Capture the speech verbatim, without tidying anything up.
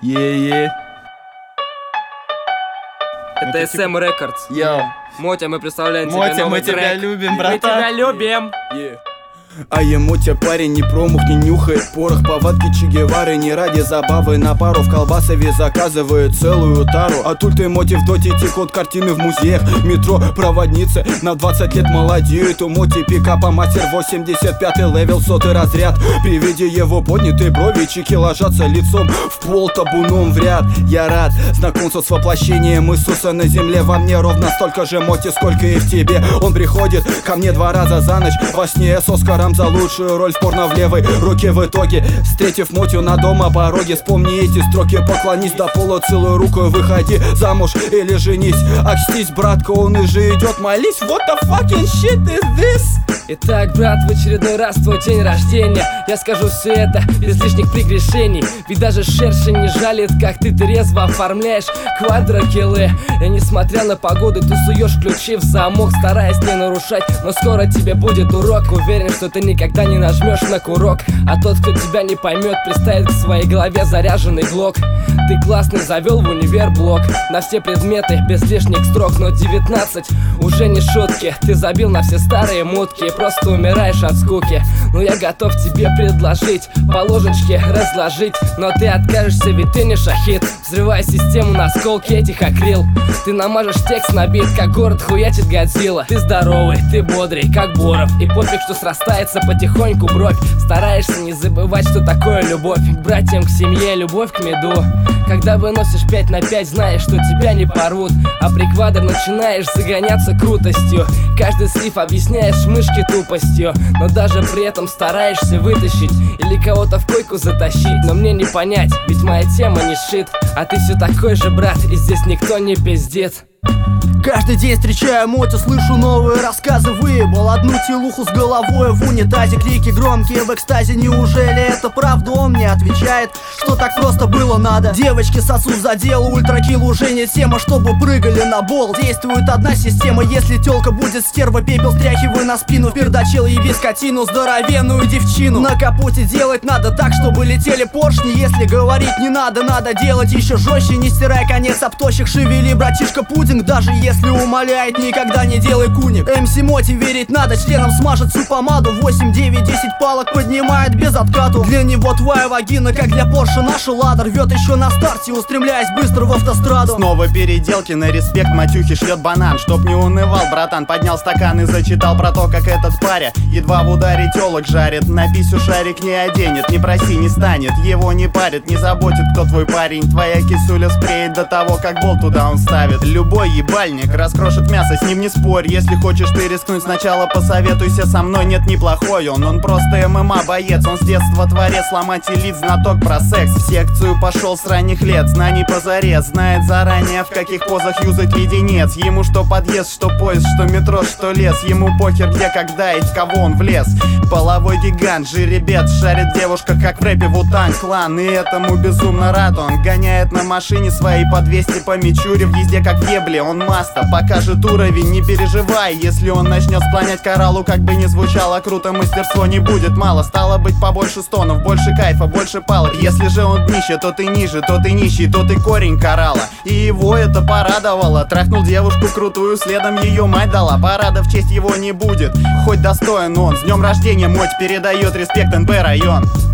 Е-е. Это эс эм Records. Йоу. Мотя, мы представляем тебе Мотя, новый мы тебя трек. любим, Мы братан. тебя любим. Yeah. А ему те парень не промах, не нюхает порох. Повадки Че Гевары не ради забавы. На пару в колбасове заказывает целую тару. А тут и Моти в доте текут картины в музеях. Метро проводницы на двадцать лет молодеют. У Моти пикапа мастер восемьдесят пятый левел, сотый разряд. При виде его поднятые брови чеки ложатся лицом в пол табуном в ряд. Я рад знакомству с воплощением Иисуса на земле. Во мне ровно столько же Моти, сколько и в тебе. Он приходит ко мне два раза за ночь во сне с Оскаром за лучшую роль в порно в левой руке. В итоге, встретив Мотю на дома пороге, вспомни эти строки, поклонись до пола, целую руку, выходи замуж или женись. Окстись, братка, он и же идет, молись. What the fucking shit is this? Итак, брат, в очередной раз твой день рождения. Я скажу все это без лишних прегрешений. Ведь даже шершень не жалит, как ты трезво оформляешь квадрокилы. И несмотря на погоду, ты суешь ключи в замок, стараясь не нарушать. Но скоро тебе будет урок. Уверен, что ты никогда не нажмешь на курок. А тот, кто тебя не поймет, приставит к своей голове заряженный глок. Ты классный, завел в универ блок на все предметы, без лишних строк. Но девятнадцать уже не шутки. Ты забил на все старые мутки, просто умираешь от скуки. Но я готов тебе предложить по ложечке разложить. Но ты откажешься, ведь ты не шахид. Взрывая систему на осколки этих акрил. Ты намажешь текст на бит, как город хуячит Годзилла. Ты здоровый, ты бодрый, как Боров. И пофиг, что срастается потихоньку бровь. Стараешься не забывать, что такое любовь к братьям, к семье, любовь к меду. Когда выносишь пять на пять, знаешь, что тебя не порвут. А при квадр начинаешь загоняться крутостью. Каждый слив объясняешь мышке тупостью. Но даже при этом стараешься вытащить или кого-то в койку затащить. Но мне не понять, ведь моя тема не шит. А ты все такой же, брат, и здесь никто не пиздит. Каждый день встречаю Мотю, слышу новые рассказы. Выебал одну телуху с головой в унитазе. Крики громкие в экстазе. Неужели это правда? Он мне отвечает, что так просто было надо. Девочки сосут за дело, ультракилл уже не тема, чтобы прыгали на бол. Действует одна система, если тёлка будет стерва, пепел стряхивай на спину. Пердачил еби скотину, здоровенную девчину. На капоте делать надо так, чтобы летели поршни. Если говорить не надо, надо делать еще жестче. Не стирай конец обтощих, шевели, братишка, пудинг. Даже если Если умоляет, никогда не делай куник. эм си Моти верить надо, членом смажет всю помаду. восемь, девять, десять палок поднимает без откату. Для него твоя вагина, как для Порше наша Лада. Рвет еще на старте, устремляясь быстро в автостраду. Снова переделки на респект, Матюхи шлет банан. Чтоб не унывал, братан, поднял стакан и зачитал про то, как этот паря едва в ударе телок жарит. На писю шарик не оденет, не проси, не станет. Его не парит, не заботит, кто твой парень. Твоя кисуля спреет до того, как болт туда он ставит. Любой ебальник раскрошит мясо, с ним не спорь. Если хочешь ты рискнуть, сначала посоветуйся со мной. Нет, неплохой он, он просто эм эм а боец. Он с детства творец, ломать элит, знаток про секс. В секцию пошел с ранних лет, знаний позарез. Знает заранее, в каких позах юзать леденец. Ему что подъезд, что поезд, что метро, что лес. Ему похер где, когда и в кого он влез. Половой гигант, жеребец, шарит девушка, как в рэпе Вутанг Клан. И этому безумно рад он. Гоняет на машине своей по двести по Мичуре. В езде как в ебле, он маста, покажет уровень, не переживай. Если он начнет склонять к оралу, как бы ни звучало круто, мастерство не будет мало. Стало быть побольше стонов, больше кайфа, больше палок. Если же он днище, то ты ниже, то ты нищий, то ты корень коралла. И его это порадовало. Трахнул девушку крутую, следом ее мать дала. Парада в честь его не будет, хоть достоин он. С днем рождения, Моть передает респект эн бэ район.